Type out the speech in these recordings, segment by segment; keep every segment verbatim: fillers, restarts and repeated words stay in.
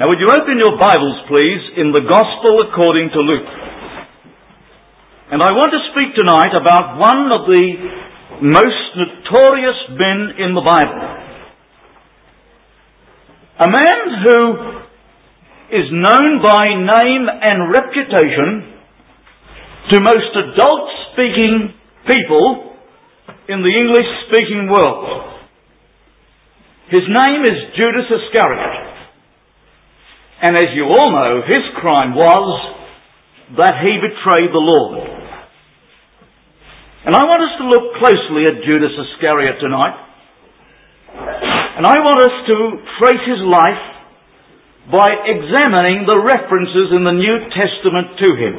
Now would you open your Bibles, please, in the Gospel according to Luke. And I want to speak tonight about one of the most notorious men in the Bible. A man who is known by name and reputation to most adult-speaking people in the English-speaking world. His name is Judas Iscariot. And as you all know, his crime was that he betrayed the Lord. And I want us to look closely at Judas Iscariot tonight. And I want us to trace his life by examining the references in the New Testament to him.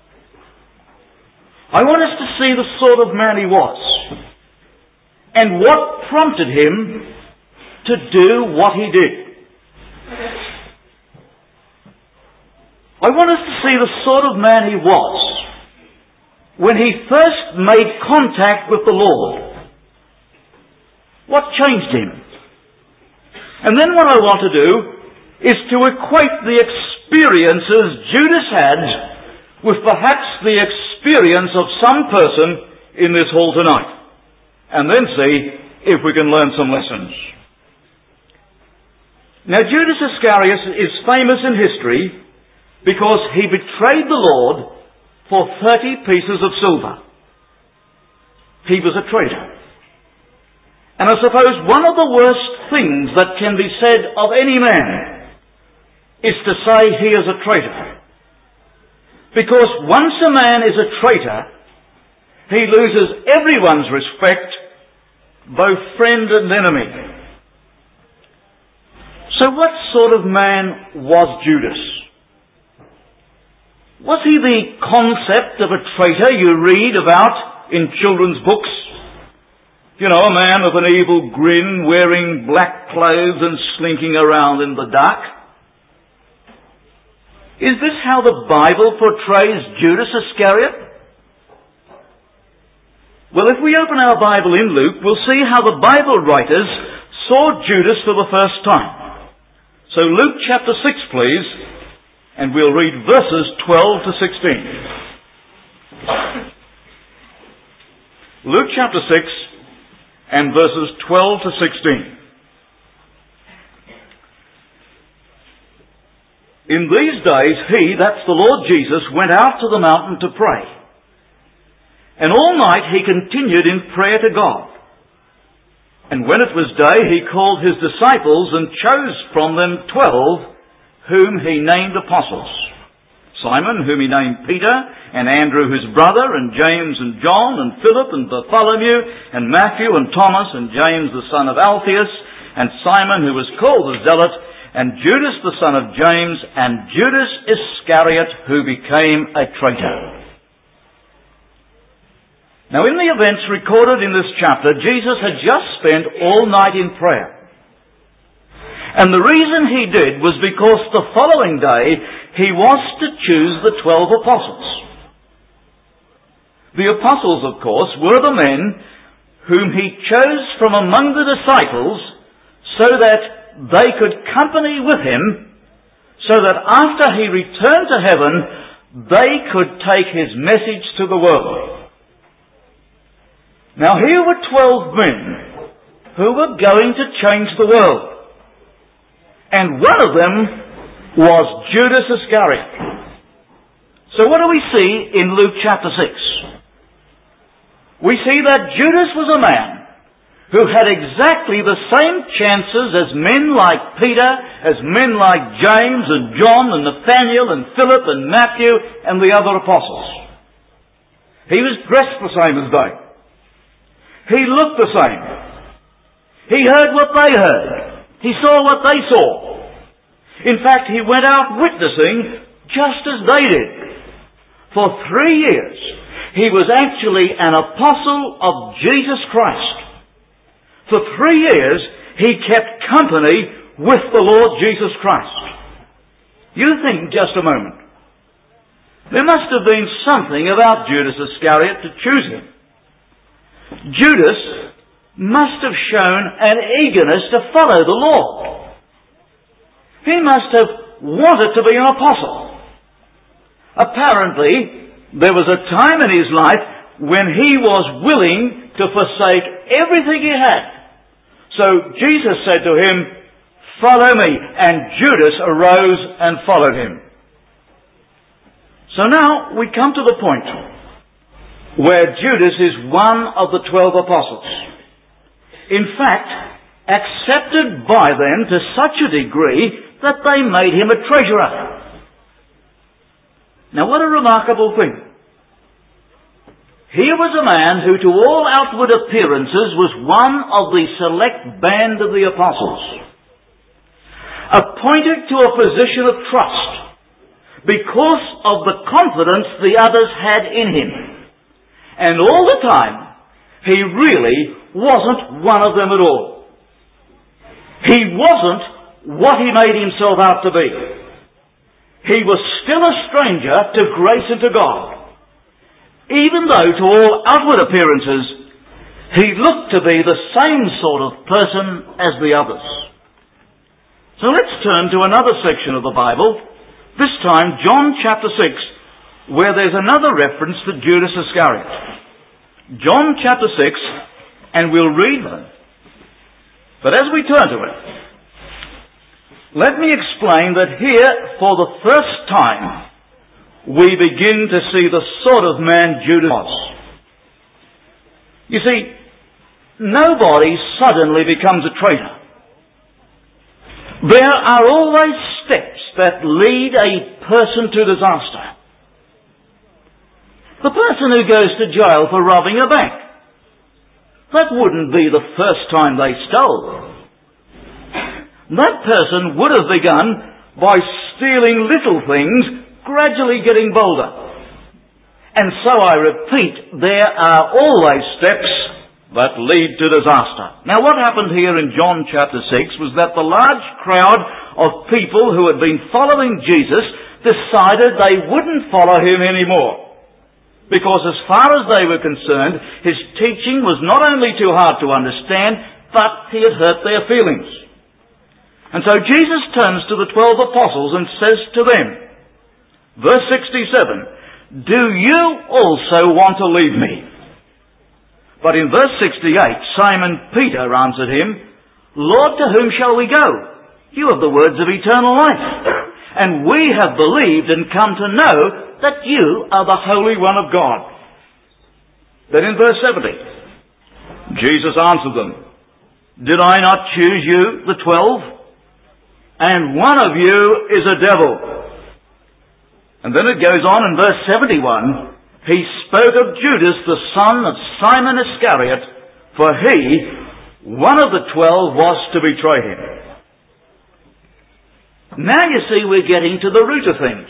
I want us to see the sort of man he was and what prompted him to do what he did. I want us to see the sort of man he was when he first made contact with the Lord. What changed him? And then what I want to do is to equate the experiences Judas had with perhaps the experience of some person in this hall tonight. And then see if we can learn some lessons. Now Judas Iscariot is famous in history because he betrayed the Lord for thirty pieces of silver. He was a traitor. And I suppose one of the worst things that can be said of any man is to say he is a traitor. Because once a man is a traitor, he loses everyone's respect, both friend and enemy. So what sort of man was Judas? Was he the concept of a traitor you read about in children's books? You know, a man with an evil grin, wearing black clothes and slinking around in the dark? Is this how the Bible portrays Judas Iscariot? Well, if we open our Bible in Luke, we'll see how the Bible writers saw Judas for the first time. So Luke chapter six, please. And we'll read verses twelve to sixteen. Luke chapter six and verses twelve to sixteen. In these days he, that's the Lord Jesus, went out to the mountain to pray. And all night he continued in prayer to God. And when it was day, he called his disciples and chose from them twelve, whom he named apostles. Simon, whom he named Peter, and Andrew his brother, and James and John, and Philip, and Bartholomew, and Matthew, and Thomas, and James the son of Alphaeus, and Simon who was called the Zealot, and Judas the son of James, and Judas Iscariot, who became a traitor. Now in the events recorded in this chapter, Jesus had just spent all night in prayer. And the reason he did was because the following day he was to choose the twelve apostles. The apostles, of course, were the men whom he chose from among the disciples so that they could company with him, so that after he returned to heaven, they could take his message to the world. Now here were twelve men who were going to change the world. And one of them was Judas Iscariot. So what do we see in Luke chapter six? We see that Judas was a man who had exactly the same chances as men like Peter, as men like James and John and Nathaniel and Philip and Matthew and the other apostles. He was dressed the same as they. He looked the same. He heard what they heard. He saw what they saw. In fact, he went out witnessing just as they did. For three years, he was actually an apostle of Jesus Christ. For three years, he kept company with the Lord Jesus Christ. You think just a moment. There must have been something about Judas Iscariot to choose him. Judas must have shown an eagerness to follow the Lord. He must have wanted to be an apostle. Apparently, there was a time in his life when he was willing to forsake everything he had. So Jesus said to him, "Follow me." And Judas arose and followed him. So now we come to the point where Judas is one of the twelve apostles. In fact, accepted by them to such a degree that they made him a treasurer. Now what a remarkable thing. Here was a man who to all outward appearances was one of the select band of the apostles, appointed to a position of trust because of the confidence the others had in him. And all the time, he really wasn't one of them at all. He wasn't what he made himself out to be. He was still a stranger to grace and to God. Even though to all outward appearances, he looked to be the same sort of person as the others. So let's turn to another section of the Bible, this time John chapter six, where there's another reference to Judas Iscariot. John chapter six, and we'll read them. But as we turn to it, let me explain that here, for the first time, we begin to see the sort of man Judas was. You see, nobody suddenly becomes a traitor. There are always steps that lead a person to disaster. The person who goes to jail for robbing a bank, that wouldn't be the first time they stole. That person would have begun by stealing little things, gradually getting bolder. And so I repeat, there are always steps that lead to disaster. Now what happened here in John chapter six was that the large crowd of people who had been following Jesus decided they wouldn't follow him anymore. Because as far as they were concerned, his teaching was not only too hard to understand, but he had hurt their feelings. And so Jesus turns to the twelve apostles and says to them, verse sixty-seven, "Do you also want to leave me?" But in verse sixty-eight, Simon Peter answered him, "Lord, to whom shall we go? You have the words of eternal life. And we have believed and come to know that you are the Holy One of God." Then in verse seventy, Jesus answered them, "Did I not choose you, the twelve? And one of you is a devil." And then it goes on in verse seventy-one, "He spoke of Judas, the son of Simon Iscariot, for he, one of the twelve, was to betray him." Now you see we're getting to the root of things.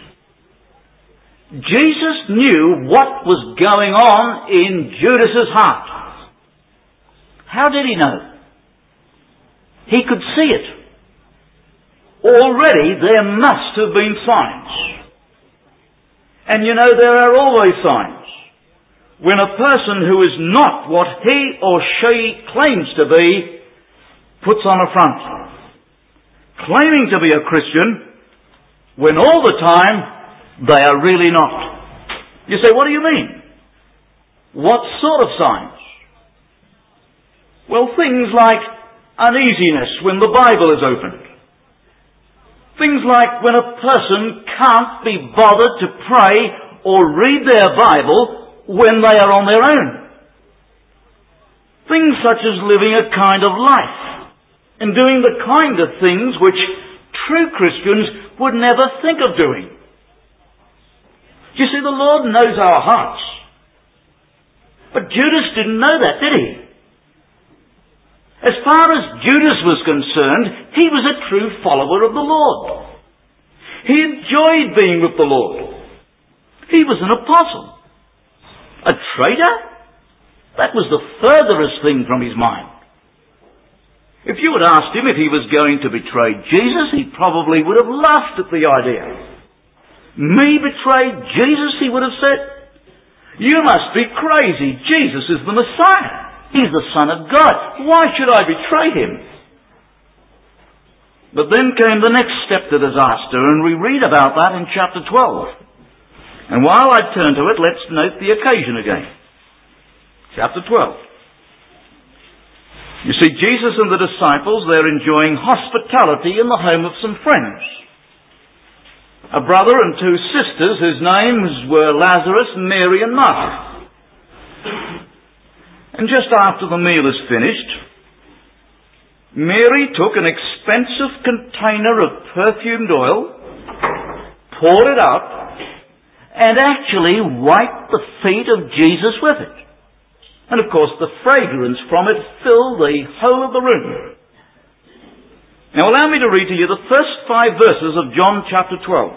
Jesus knew what was going on in Judas's heart. How did he know? He could see it. Already there must have been signs. And you know, there are always signs. When a person who is not what he or she claims to be puts on a front, claiming to be a Christian, when all the time they are really not. You say, what do you mean? What sort of signs? Well, things like uneasiness when the Bible is opened. Things like when a person can't be bothered to pray or read their Bible when they are on their own. Things such as living a kind of life and doing the kind of things which true Christians would never think of doing. You see, the Lord knows our hearts. But Judas didn't know that, did he? As far as Judas was concerned, he was a true follower of the Lord. He enjoyed being with the Lord. He was an apostle. A traitor? That was the furthest thing from his mind. If you had asked him if he was going to betray Jesus, he probably would have laughed at the idea. Me betray Jesus, he would have said? You must be crazy. Jesus is the Messiah. He's the Son of God. Why should I betray him? But then came the next step to disaster, and we read about that in chapter twelve. And while I turn to it, let's note the occasion again. Chapter twelve. You see, Jesus and the disciples, they're enjoying hospitality in the home of some friends. A brother and two sisters whose names were Lazarus, Mary and Martha. And just after the meal is finished, Mary took an expensive container of perfumed oil, poured it out, and actually wiped the feet of Jesus with it. And of course the fragrance from it filled the whole of the room. Now allow me to read to you the first five verses of John chapter twelve.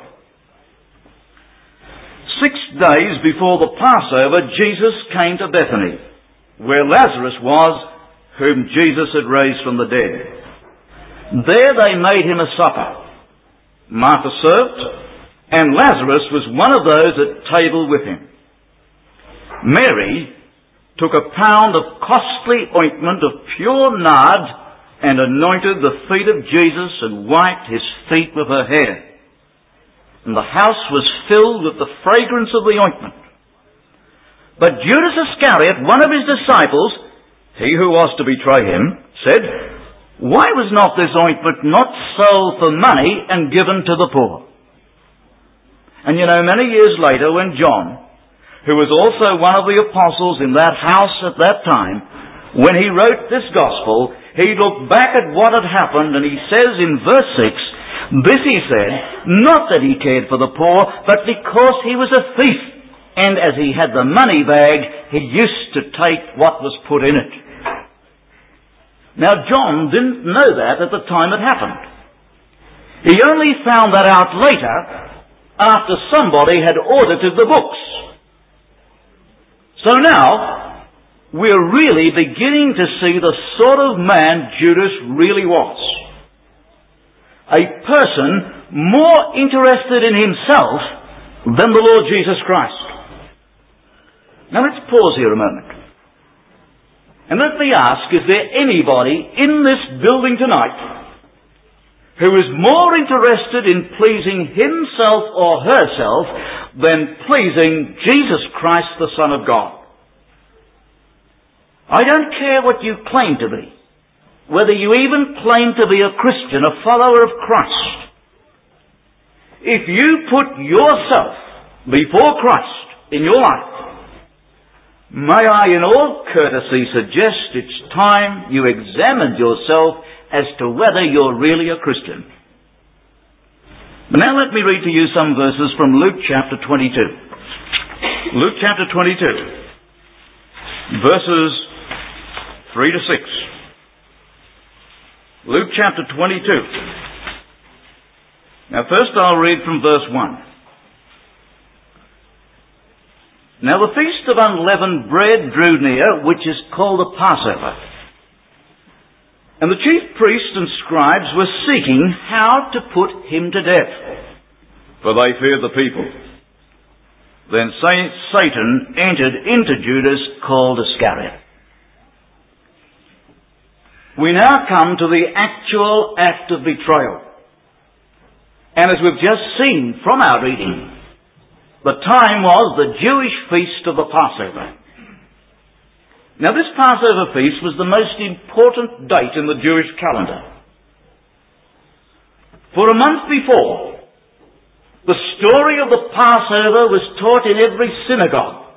Six days before the Passover, Jesus came to Bethany, where Lazarus was, whom Jesus had raised from the dead. There they made him a supper. Martha served, and Lazarus was one of those at table with him. Mary took a pound of costly ointment of pure nard and anointed the feet of Jesus and wiped his feet with her hair. And the house was filled with the fragrance of the ointment. But Judas Iscariot, one of his disciples, he who was to betray him, said, "Why was not this ointment not sold for money and given to the poor?" And you know, many years later, when John, who was also one of the apostles in that house at that time, when he wrote this gospel, he looked back at what had happened, and he says in verse six, this he said, not that he cared for the poor, but because he was a thief, and as he had the money bag, he used to take what was put in it. Now John didn't know that at the time it happened. He only found that out later, after somebody had audited the books. So now, we're really beginning to see the sort of man Judas really was. A person more interested in himself than the Lord Jesus Christ. Now let's pause here a moment. And let me ask, is there anybody in this building tonight who is more interested in pleasing himself or herself than pleasing Jesus Christ, the Son of God? I don't care what you claim to be, whether you even claim to be a Christian, a follower of Christ. If you put yourself before Christ in your life, may I in all courtesy suggest it's time you examined yourself as to whether you're really a Christian. But now let me read to you some verses from Luke chapter twenty-two. Luke chapter twenty-two, verses three to six. Luke chapter twenty-two. Now first I'll read from verse one. Now the feast of unleavened bread drew near, which is called the Passover. And the chief priests and scribes were seeking how to put him to death, for they feared the people. Then Satan entered into Judas, called Iscariot. We now come to the actual act of betrayal. And as we've just seen from our reading, the time was the Jewish feast of the Passover. Now this Passover feast was the most important date in the Jewish calendar. For a month before, the story of the Passover was taught in every synagogue.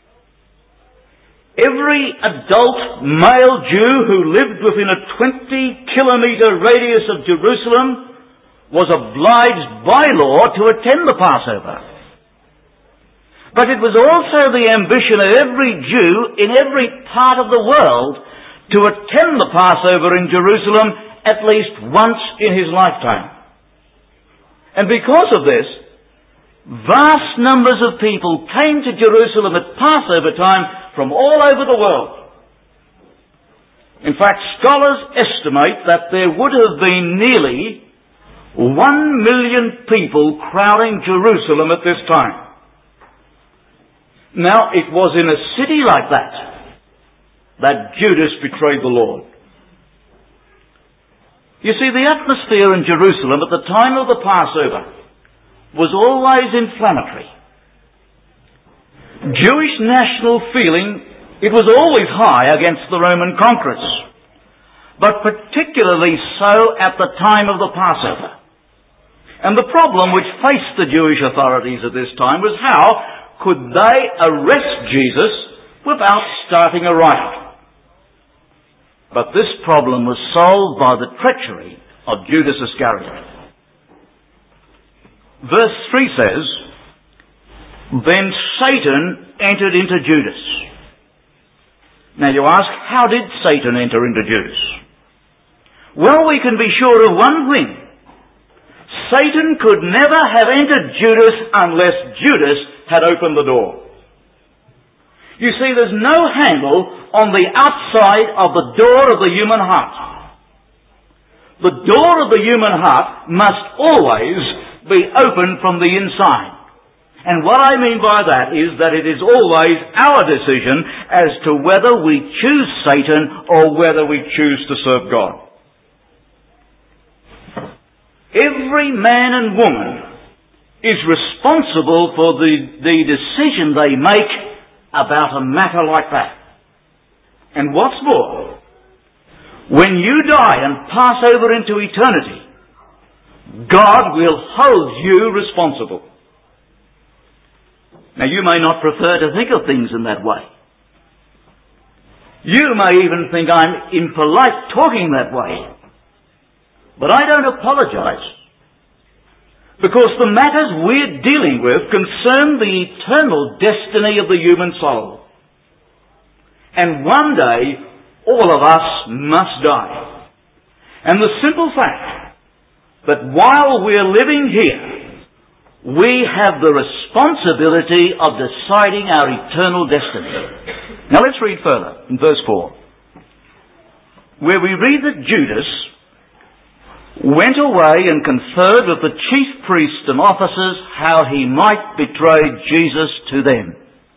Every adult male Jew who lived within a twenty kilometre radius of Jerusalem was obliged by law to attend the Passover. But it was also the ambition of every Jew in every part of the world to attend the Passover in Jerusalem at least once in his lifetime. And because of this, vast numbers of people came to Jerusalem at Passover time from all over the world. In fact, scholars estimate that there would have been nearly one million people crowding Jerusalem at this time. Now, it was in a city like that that Judas betrayed the Lord. You see, the atmosphere in Jerusalem at the time of the Passover was always inflammatory. Jewish national feeling, it was always high against the Roman conquerors, but particularly so at the time of the Passover. And the problem which faced the Jewish authorities at this time was how could they arrest Jesus without starting a riot? But this problem was solved by the treachery of Judas Iscariot. Verse three says, "Then Satan entered into Judas." Now you ask, how did Satan enter into Judas? Well, we can be sure of one thing. Satan could never have entered Judas unless Judas had opened the door. You see, there's no handle on the outside of the door of the human heart. The door of the human heart must always be opened from the inside. And what I mean by that is that it is always our decision as to whether we choose Satan or whether we choose to serve God. Every man and woman is responsible for the, the decision they make about a matter like that. And what's more, when you die and pass over into eternity, God will hold you responsible. Now, you may not prefer to think of things in that way. You may even think I'm impolite talking that way. But I don't apologize. Because the matters we're dealing with concern the eternal destiny of the human soul. And one day, all of us must die. And the simple fact that while we're living here, we have the responsibility of deciding our eternal destiny. Now let's read further in verse four, where we read that Judas went away and conferred with the chief priests and officers how he might betray Jesus to them.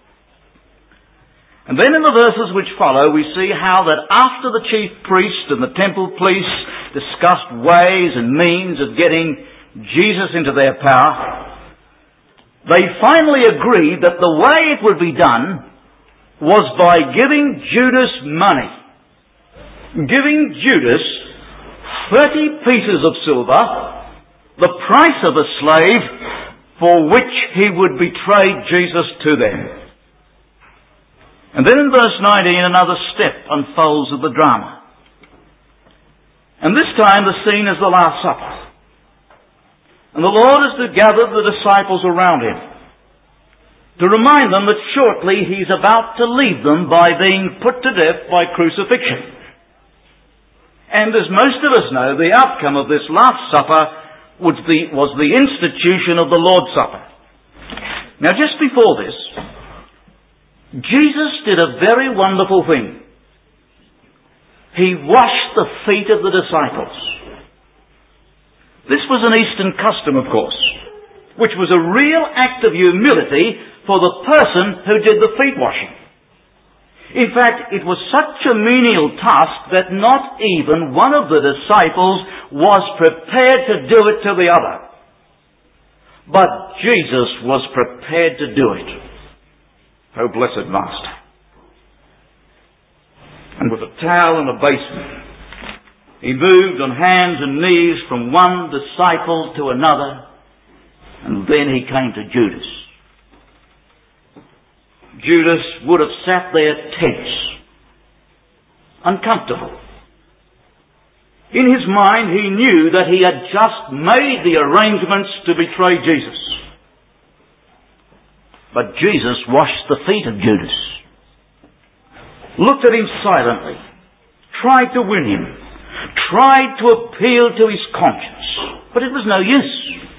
And then in the verses which follow, we see how that after the chief priest and the temple police discussed ways and means of getting Jesus into their power, they finally agreed that the way it would be done was by giving Judas money. Giving Judas thirty pieces of silver, the price of a slave, for which he would betray Jesus to them. And then in verse nineteen, another step unfolds of the drama. And this time the scene is the Last Supper. And the Lord is to gather the disciples around him, to remind them that shortly he's about to leave them by being put to death by crucifixion. And as most of us know, the outcome of this Last Supper was the, was the institution of the Lord's Supper. Now just before this, Jesus did a very wonderful thing. He washed the feet of the disciples. This was an Eastern custom, of course, which was a real act of humility for the person who did the feet washing. In fact, it was such a menial task that not even one of the disciples was prepared to do it to the other. But Jesus was prepared to do it. Oh, blessed Master. And with a towel and a basin, he moved on hands and knees from one disciple to another, and then he came to Judas. Judas would have sat there tense, uncomfortable. In his mind, he knew that he had just made the arrangements to betray Jesus. But Jesus washed the feet of Judas, looked at him silently, tried to win him, tried to appeal to his conscience, but it was no use.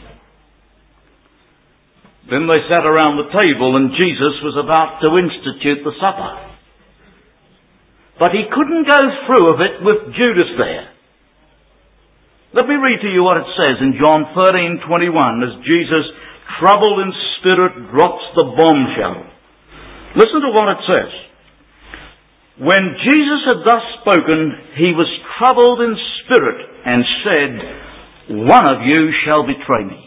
Then they sat around the table and Jesus was about to institute the supper. But he couldn't go through of it with Judas there. Let me read to you what it says in John thirteen twenty-one as Jesus, troubled in spirit, drops the bombshell. Listen to what it says. When Jesus had thus spoken, he was troubled in Spirit and said, "One of you shall betray me."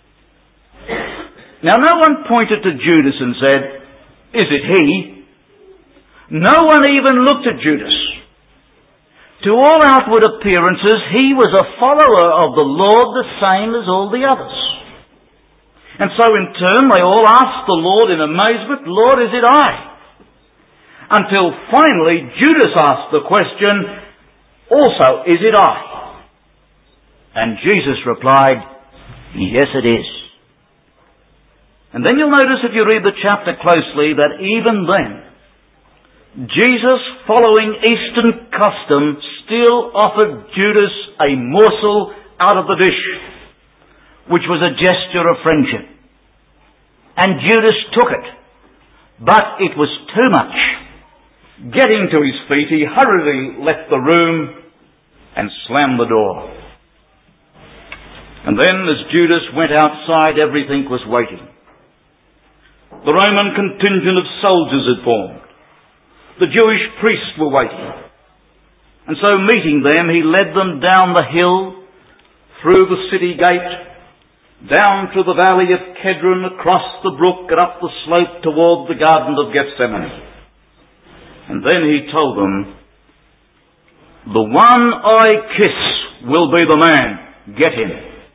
Now no one pointed to Judas and said, "Is it he?" No one even looked at Judas. To all outward appearances, he was a follower of the Lord the same as all the others. And so in turn they all asked the Lord in amazement, "Lord, is it I?" Until finally Judas asked the question, "Also, is it I?" And Jesus replied, "Yes, it is." And then you'll notice if you read the chapter closely that even then, Jesus, following Eastern custom, still offered Judas a morsel out of the dish, which was a gesture of friendship. And Judas took it, but it was too much. Getting to his feet, he hurriedly left the room and slammed the door. And then, as Judas went outside, everything was waiting. The Roman contingent of soldiers had formed. The Jewish priests were waiting. And so, meeting them, he led them down the hill, through the city gate, down to the valley of Kedron, across the brook and up the slope toward the Garden of Gethsemane. And then he told them, "The one I kiss will be the man. Get him."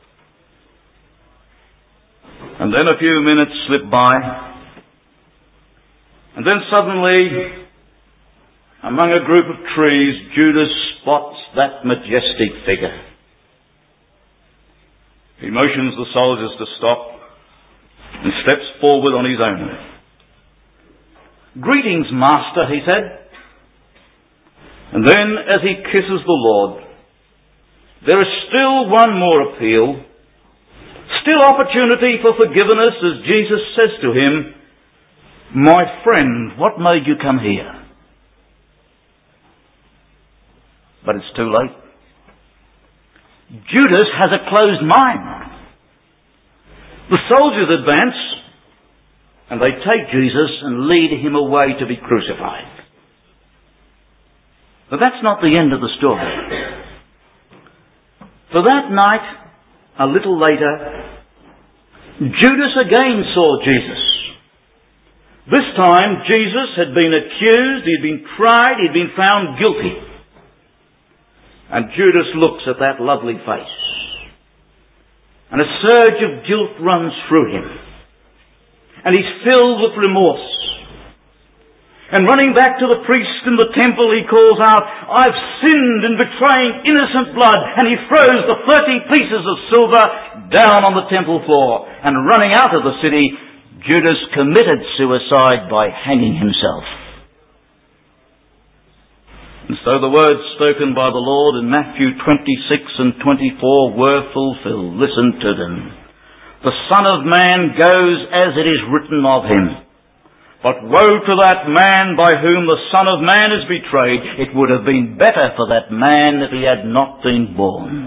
And then a few minutes slipped by. And then suddenly, among a group of trees, Judas spots that majestic figure. He motions the soldiers to stop and steps forward on his own. "Greetings, Master," he said. And then, as he kisses the Lord, there is still one more appeal, still opportunity for forgiveness, as Jesus says to him, "My friend, what made you come here?" But it's too late. Judas has a closed mind. The soldiers advance, and they take Jesus and lead him away to be crucified. But that's not the end of the story. For that night, a little later, Judas again saw Jesus. This time, Jesus had been accused, he'd been tried, he'd been found guilty. And Judas looks at that lovely face. And a surge of guilt runs through him. And he's filled with remorse. And running back to the priest in the temple, he calls out, "I've sinned in betraying innocent blood." And he throws the thirty pieces of silver down on the temple floor. And running out of the city, Judas committed suicide by hanging himself. And so the words spoken by the Lord in Matthew twenty-six and twenty-four were fulfilled. Listen to them. "The Son of Man goes as it is written of him. But woe to that man by whom the Son of Man is betrayed. It would have been better for that man if he had not been born."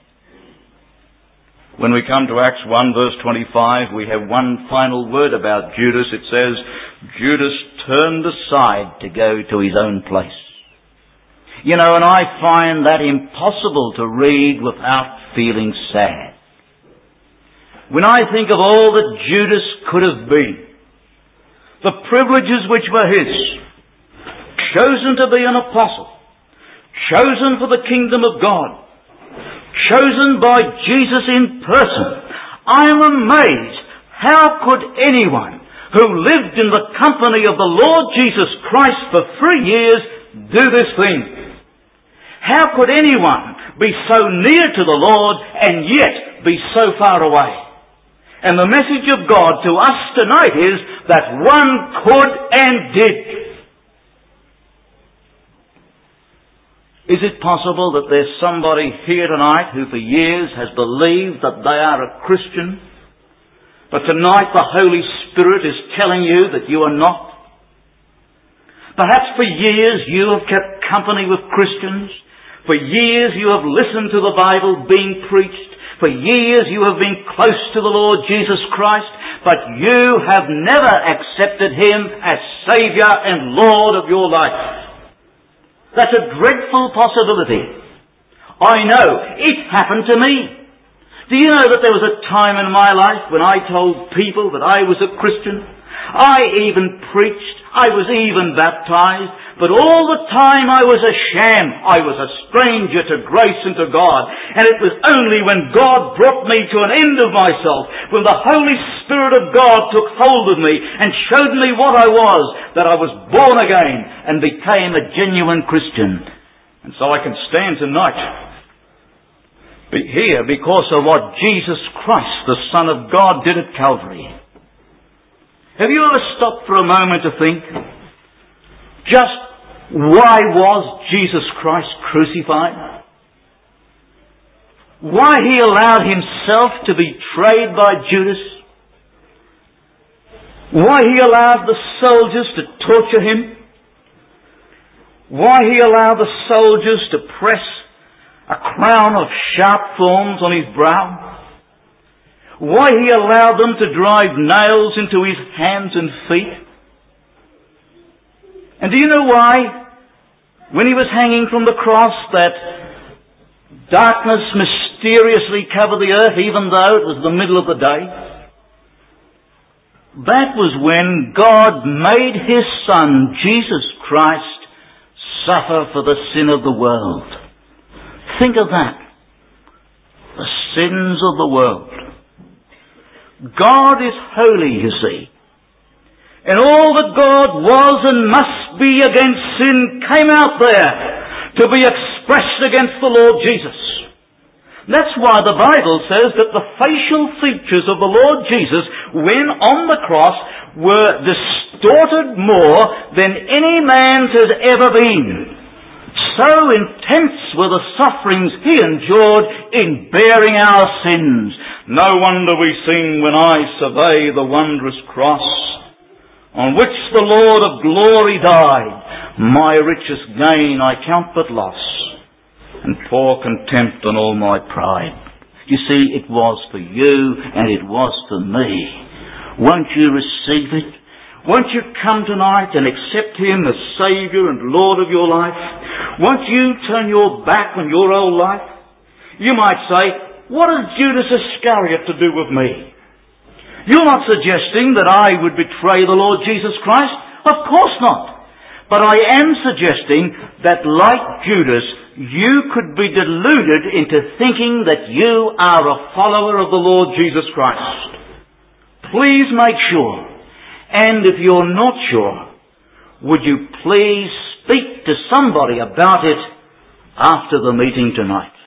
When we come to Acts one verse twenty-five, we have one final word about Judas. It says, Judas turned aside to go to his own place. You know, and I find that impossible to read without feeling sad. When I think of all that Judas could have been, the privileges which were his, chosen to be an apostle, chosen for the kingdom of God, chosen by Jesus in person, I am amazed. How could anyone who lived in the company of the Lord Jesus Christ for three years do this thing? How could anyone be so near to the Lord and yet be so far away? And the message of God to us tonight is that one could and did. Is it possible that there's somebody here tonight who for years has believed that they are a Christian, but tonight the Holy Spirit is telling you that you are not? Perhaps for years you have kept company with Christians. For years you have listened to the Bible being preached. For years you have been close to the Lord Jesus Christ, but you have never accepted Him as Saviour and Lord of your life. That's a dreadful possibility. I know. It happened to me. Do you know that there was a time in my life when I told people that I was a Christian? I even preached. I was even baptized. But all the time I was a sham. I was a stranger to grace and to God. And it was only when God brought me to an end of myself, when the Holy Spirit of God took hold of me and showed me what I was, that I was born again and became a genuine Christian. And so I can stand tonight be here because of what Jesus Christ, the Son of God, did at Calvary. Have you ever stopped for a moment to think, just why was Jesus Christ crucified? Why He allowed Himself to be betrayed by Judas? Why He allowed the soldiers to torture Him? Why He allowed the soldiers to press a crown of sharp thorns on His brow? Why He allowed them to drive nails into His hands and feet? And do you know why? When He was hanging from the cross, that darkness mysteriously covered the earth, even though it was the middle of the day? That was when God made His Son, Jesus Christ, suffer for the sin of the world. Think of that. The sins of the world. God is holy, you see. And all that God was and must be against sin came out there to be expressed against the Lord Jesus. That's why the Bible says that the facial features of the Lord Jesus, when on the cross, were distorted more than any man's has ever been. So intense were the sufferings He endured in bearing our sins. No wonder we sing, when I survey the wondrous cross, on which the Lord of glory died, my richest gain I count but loss, and pour contempt on all my pride. You see, it was for you and it was for me. Won't you receive it? Won't you come tonight and accept Him as Saviour and Lord of your life? Won't you turn your back on your old life? You might say, what has Judas Iscariot to do with me? You're not suggesting that I would betray the Lord Jesus Christ? Of course not. But I am suggesting that, like Judas, you could be deluded into thinking that you are a follower of the Lord Jesus Christ. Please make sure. And if you're not sure, would you please speak to somebody about it after the meeting tonight?